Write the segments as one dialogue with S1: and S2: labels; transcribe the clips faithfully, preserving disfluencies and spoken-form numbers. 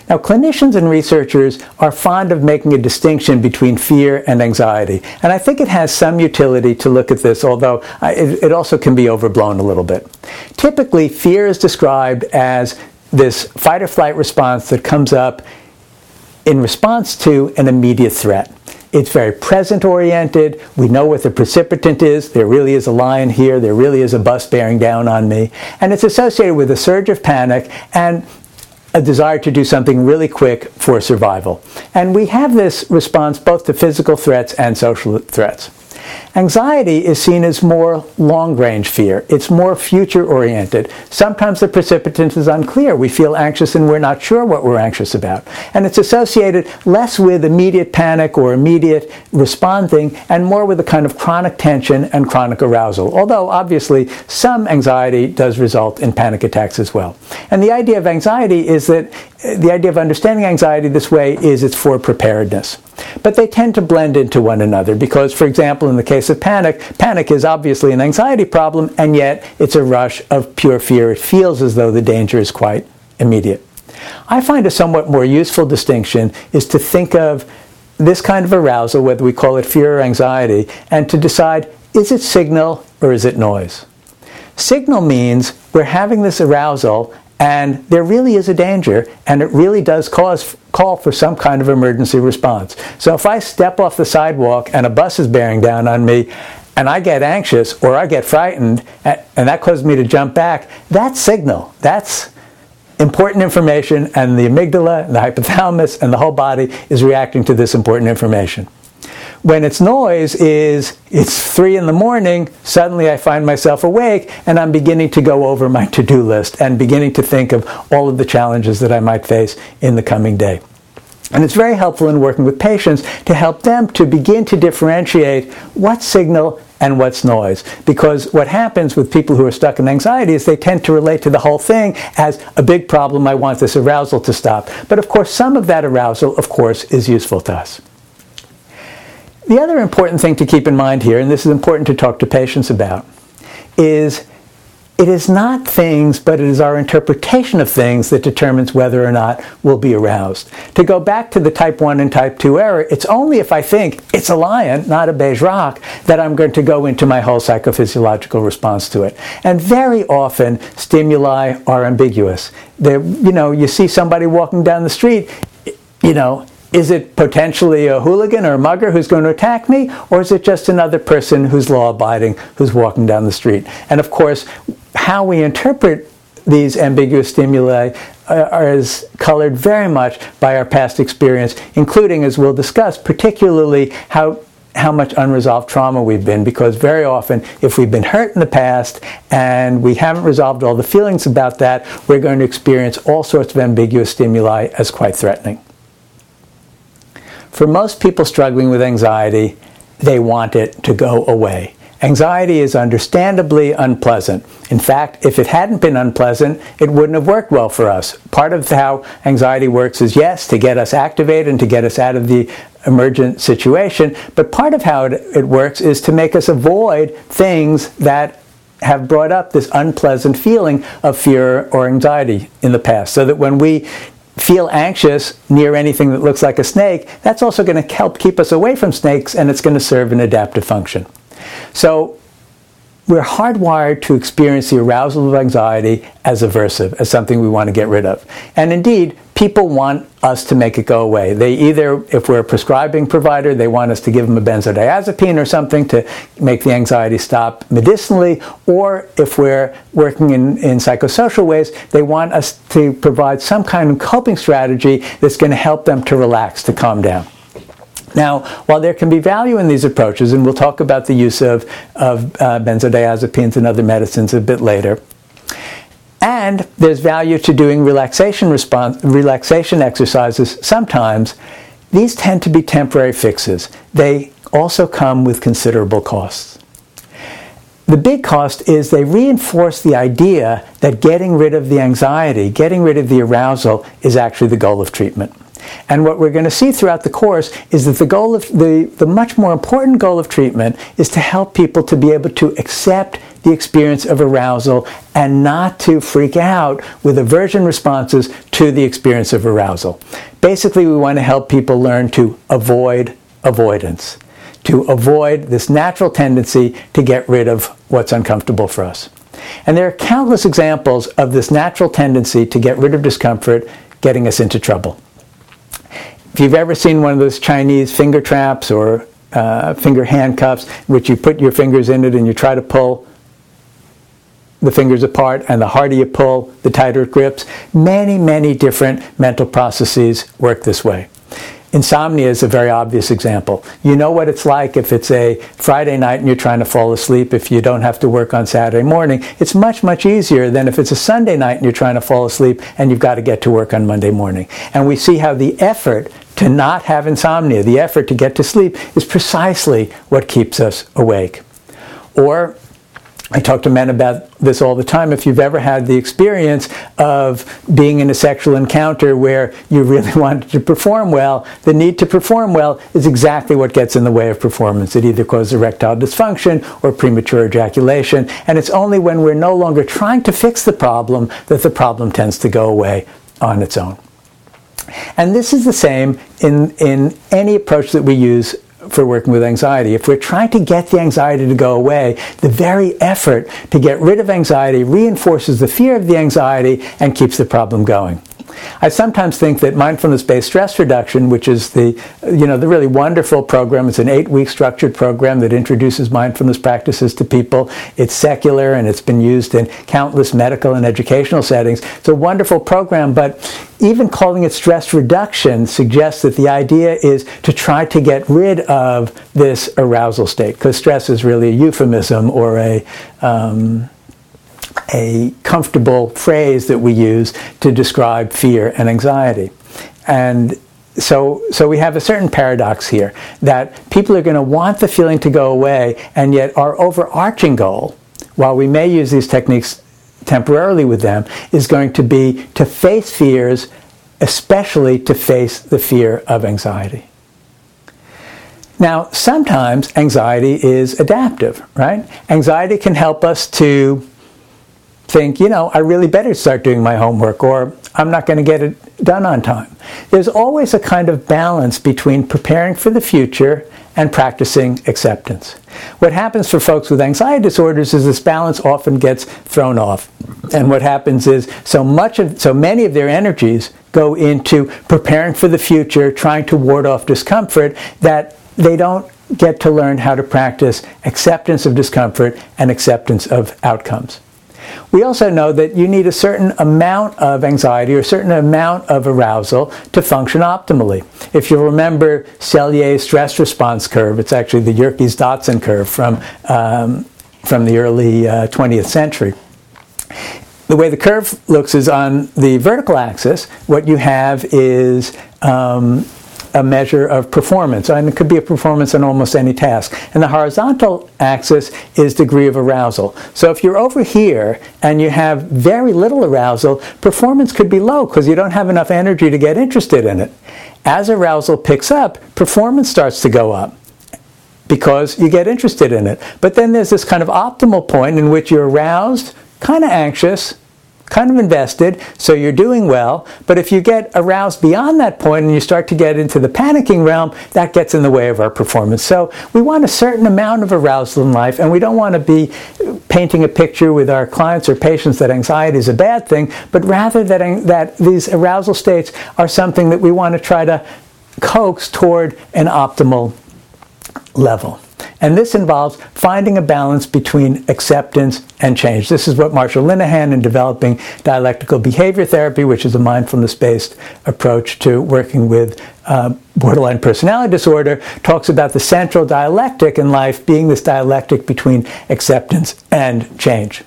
S1: Now, clinicians and researchers are fond of making a distinction between fear and anxiety, and I think it has some utility to look at this, although it also can be overblown a little bit. Typically, fear is described as this fight or flight response that comes up in response to an immediate threat. It's very present-oriented. We know what the precipitant is. There really is a lion here. There really is a bus bearing down on me. And it's associated with a surge of panic and a desire to do something really quick for survival. And we have this response both to physical threats and social threats. Anxiety is seen as more long-range fear. It's more future-oriented. Sometimes the precipitant is unclear. We feel anxious and we're not sure what we're anxious about. And it's associated less with immediate panic or immediate responding and more with a kind of chronic tension and chronic arousal. Although, obviously, some anxiety does result in panic attacks as well. And the idea of anxiety is that, the idea of understanding anxiety this way is it's for preparedness. But they tend to blend into one another because, for example, in the case of panic, panic is obviously an anxiety problem, and yet it's a rush of pure fear. It feels as though the danger is quite immediate. I find a somewhat more useful distinction is to think of this kind of arousal, whether we call it fear or anxiety, and to decide, is it signal or is it noise? Signal means we're having this arousal and there really is a danger, and it really does cause call for some kind of emergency response. So if I step off the sidewalk and a bus is bearing down on me, and I get anxious or I get frightened, and that causes me to jump back, that's signal. That's important information, and the amygdala, and the hypothalamus, and the whole body is reacting to this important information. When it's noise is, it's three in the morning, suddenly I find myself awake, and I'm beginning to go over my to-do list and beginning to think of all of the challenges that I might face in the coming day. And it's very helpful in working with patients to help them to begin to differentiate what's signal and what's noise. Because what happens with people who are stuck in anxiety is they tend to relate to the whole thing as a big problem, I want this arousal to stop. But of course, some of that arousal, of course, is useful to us. The other important thing to keep in mind here, and this is important to talk to patients about, is it is not things, but it is our interpretation of things that determines whether or not we'll be aroused. To go back to the type one and type two error, it's only if I think it's a lion, not a beige rock, that I'm going to go into my whole psychophysiological response to it. And very often, stimuli are ambiguous. They're, you know, you see somebody walking down the street, you know, is it potentially a hooligan or a mugger who's going to attack me? Or is it just another person who's law-abiding, who's walking down the street? And of course, how we interpret these ambiguous stimuli are is colored very much by our past experience, including, as we'll discuss, particularly how how much unresolved trauma we've been, because very often if we've been hurt in the past and we haven't resolved all the feelings about that, we're going to experience all sorts of ambiguous stimuli as quite threatening. For most people struggling with anxiety, they want it to go away. Anxiety is understandably unpleasant. In fact, if it hadn't been unpleasant, it wouldn't have worked well for us. Part of how anxiety works is, yes, to get us activated and to get us out of the emergent situation, but part of how it, it works is to make us avoid things that have brought up this unpleasant feeling of fear or anxiety in the past, so that when we feel anxious near anything that looks like a snake, that's also going to help keep us away from snakes, and it's going to serve an adaptive function. So we're hardwired to experience the arousal of anxiety as aversive, as something we want to get rid of. And indeed, people want us to make it go away. They either, if we're a prescribing provider, they want us to give them a benzodiazepine or something to make the anxiety stop medicinally, or if we're working in, in psychosocial ways, they want us to provide some kind of coping strategy that's going to help them to relax, to calm down. Now, while there can be value in these approaches, and we'll talk about the use of, of uh, benzodiazepines and other medicines a bit later, and there's value to doing relaxation response, relaxation exercises sometimes, these tend to be temporary fixes. They also come with considerable costs. The big cost is they reinforce the idea that getting rid of the anxiety, getting rid of the arousal, is actually the goal of treatment. And what we're going to see throughout the course is that the goal of the, the much more important goal of treatment is to help people to be able to accept the experience of arousal and not to freak out with aversion responses to the experience of arousal. Basically, we want to help people learn to avoid avoidance, to avoid this natural tendency to get rid of what's uncomfortable for us. And there are countless examples of this natural tendency to get rid of discomfort getting us into trouble. If you've ever seen one of those Chinese finger traps or uh, finger handcuffs, which you put your fingers in it and you try to pull the fingers apart, and the harder you pull, the tighter it grips, many, many different mental processes work this way. Insomnia is a very obvious example. You know what it's like if it's a Friday night and you're trying to fall asleep if you don't have to work on Saturday morning. It's much, much easier than if it's a Sunday night and you're trying to fall asleep and you've got to get to work on Monday morning. And we see how the effort to not have insomnia, the effort to get to sleep, is precisely what keeps us awake. Or I talk to men about this all the time. If you've ever had the experience of being in a sexual encounter where you really wanted to perform well, the need to perform well is exactly what gets in the way of performance. It either causes erectile dysfunction or premature ejaculation, and it's only when we're no longer trying to fix the problem that the problem tends to go away on its own. And this is the same in, in any approach that we use for working with anxiety. If we're trying to get the anxiety to go away, the very effort to get rid of anxiety reinforces the fear of the anxiety and keeps the problem going. I sometimes think that mindfulness-based stress reduction, which is the, you know, the really wonderful program, it's an eight-week structured program that introduces mindfulness practices to people. It's secular and it's been used in countless medical and educational settings. It's a wonderful program, but even calling it stress reduction suggests that the idea is to try to get rid of this arousal state, because stress is really a euphemism or a um, a comfortable phrase that we use to describe fear and anxiety. And so, so we have a certain paradox here, that people are going to want the feeling to go away, and yet our overarching goal, while we may use these techniques temporarily with them, is going to be to face fears, especially to face the fear of anxiety. Now, sometimes anxiety is adaptive, right? Anxiety can help us to think, you know, I really better start doing my homework, or I'm not going to get it done on time. There's always a kind of balance between preparing for the future and practicing acceptance. What happens for folks with anxiety disorders is this balance often gets thrown off. And what happens is so much of, so many of their energies go into preparing for the future, trying to ward off discomfort, that they don't get to learn how to practice acceptance of discomfort and acceptance of outcomes. We also know that you need a certain amount of anxiety or a certain amount of arousal to function optimally. If you remember Selye's stress response curve, it's actually the Yerkes-Dodson curve from, um, from the early uh, twentieth century. The way the curve looks is on the vertical axis, what you have is um, a measure of performance, and it could be a performance on almost any task. And the horizontal axis is degree of arousal. So if you're over here and you have very little arousal, performance could be low because you don't have enough energy to get interested in it. As arousal picks up, performance starts to go up because you get interested in it. But then there's this kind of optimal point in which you're aroused, kind of anxious, kind of invested, so you're doing well. But if you get aroused beyond that point and you start to get into the panicking realm, that gets in the way of our performance. So we want a certain amount of arousal in life, and we don't want to be painting a picture with our clients or patients that anxiety is a bad thing, but rather that, that these arousal states are something that we want to try to coax toward an optimal level. And this involves finding a balance between acceptance and change. This is what Marshall Linehan, in developing dialectical behavior therapy, which is a mindfulness-based approach to working with uh, borderline personality disorder, talks about the central dialectic in life being this dialectic between acceptance and change.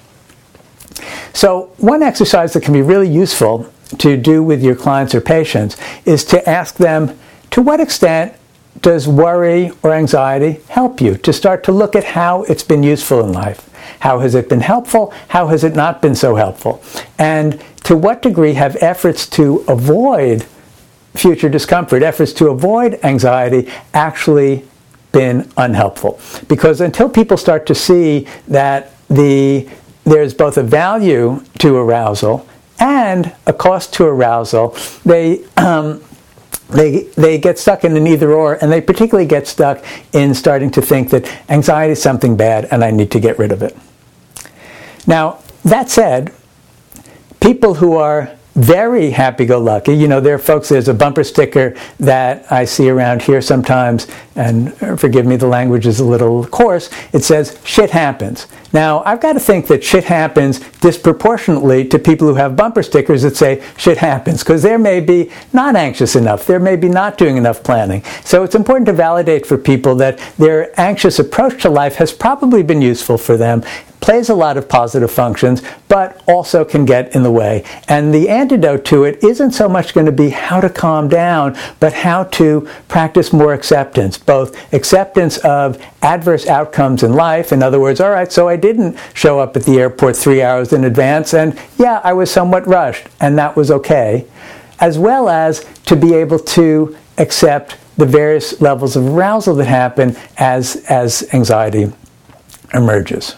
S1: So one exercise that can be really useful to do with your clients or patients is to ask them, to what extent does worry or anxiety help you? To start to look at how it's been useful in life. How has it been helpful? How has it not been so helpful? And to what degree have efforts to avoid future discomfort, efforts to avoid anxiety, actually been unhelpful? Because until people start to see that the there's both a value to arousal and a cost to arousal. They um, they they get stuck in an either-or, and they particularly get stuck in starting to think that anxiety is something bad and I need to get rid of it. Now, that said, people who are very happy-go-lucky, you know, there are folks, there's a bumper sticker that I see around here sometimes, and forgive me, the language is a little coarse, it says, shit happens. Now, I've got to think that shit happens disproportionately to people who have bumper stickers that say shit happens, because they're maybe not anxious enough, they're maybe not doing enough planning. So it's important to validate for people that their anxious approach to life has probably been useful for them, plays a lot of positive functions, but also can get in the way. And the antidote to it isn't so much going to be how to calm down, but how to practice more acceptance, both acceptance of adverse outcomes in life. In other words, all right, so I didn't show up at the airport three hours in advance, and yeah, I was somewhat rushed, and that was okay, as well as to be able to accept the various levels of arousal that happen as, as anxiety emerges.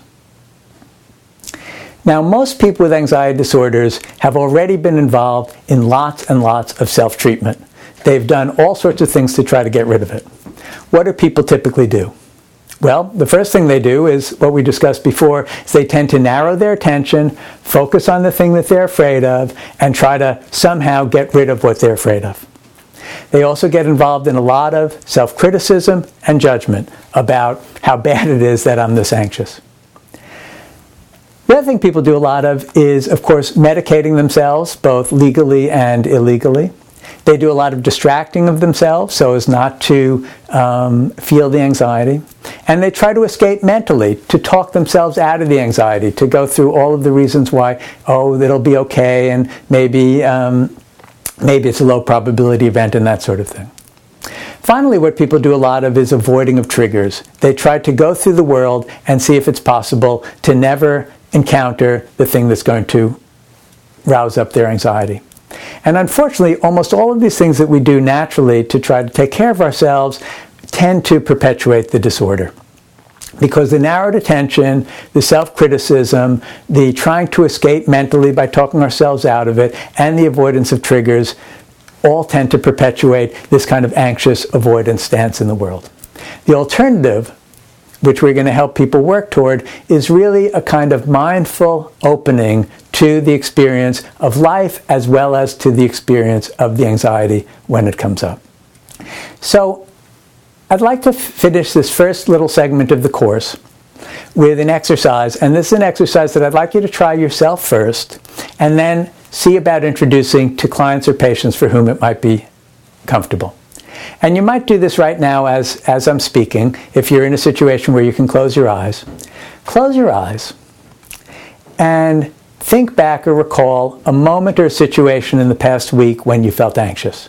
S1: Now, most people with anxiety disorders have already been involved in lots and lots of self-treatment. They've done all sorts of things to try to get rid of it. What do people typically do? Well, the first thing they do is what we discussed before, is they tend to narrow their attention, focus on the thing that they're afraid of, and try to somehow get rid of what they're afraid of. They also get involved in a lot of self-criticism and judgment about how bad it is that I'm this anxious. The other thing people do a lot of is, of course, medicating themselves, both legally and illegally. They do a lot of distracting of themselves so as not to um, feel the anxiety. And they try to escape mentally, to talk themselves out of the anxiety, to go through all of the reasons why, oh, it'll be okay, and maybe, um, maybe it's a low probability event and that sort of thing. Finally, what people do a lot of is avoiding of triggers. They try to go through the world and see if it's possible to never encounter the thing that's going to rouse up their anxiety. And unfortunately, almost all of these things that we do naturally to try to take care of ourselves tend to perpetuate the disorder. Because the narrowed attention, the self-criticism, the trying to escape mentally by talking ourselves out of it, and the avoidance of triggers all tend to perpetuate this kind of anxious avoidance stance in the world. The alternative, which we're going to help people work toward, is really a kind of mindful opening to the experience of life as well as to the experience of the anxiety when it comes up. So I'd like to f- finish this first little segment of the course with an exercise, and this is an exercise that I'd like you to try yourself first and then see about introducing to clients or patients for whom it might be comfortable. And you might do this right now as, as I'm speaking, if you're in a situation where you can close your eyes. Close your eyes and think back or recall a moment or a situation in the past week when you felt anxious.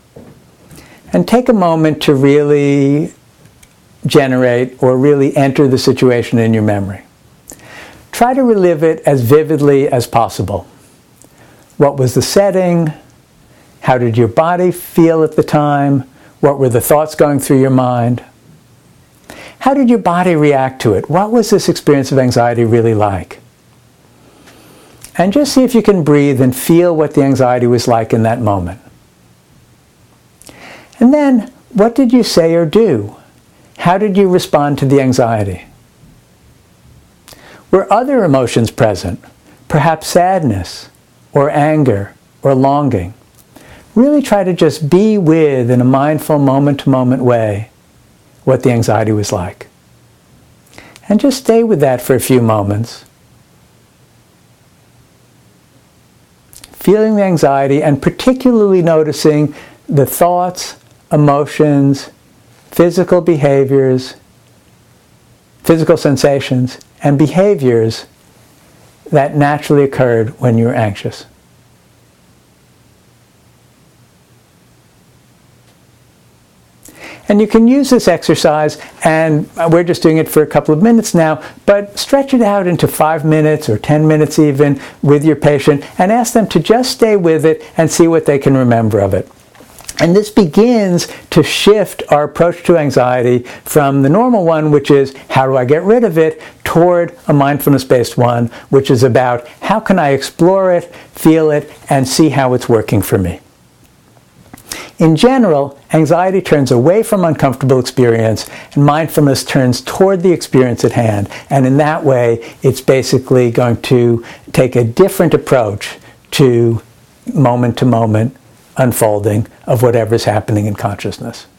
S1: And take a moment to really generate or really enter the situation in your memory. Try to relive it as vividly as possible. What was the setting? How did your body feel at the time? What were the thoughts going through your mind? How did your body react to it? What was this experience of anxiety really like? And just see if you can breathe and feel what the anxiety was like in that moment. And then, what did you say or do? How did you respond to the anxiety? Were other emotions present? Perhaps sadness, or anger, or longing? Really try to just be with, in a mindful, moment-to-moment way, what the anxiety was like. And just stay with that for a few moments. Feeling the anxiety and particularly noticing the thoughts, emotions, physical behaviors, physical sensations, and behaviors that naturally occurred when you were anxious. And you can use this exercise, and we're just doing it for a couple of minutes now, but stretch it out into five minutes or ten minutes even with your patient and ask them to just stay with it and see what they can remember of it. And this begins to shift our approach to anxiety from the normal one, which is, how do I get rid of it, toward a mindfulness-based one, which is about how can I explore it, feel it, and see how it's working for me. In general, anxiety turns away from uncomfortable experience, and mindfulness turns toward the experience at hand. And in that way, it's basically going to take a different approach to moment-to-moment unfolding of whatever's happening in consciousness.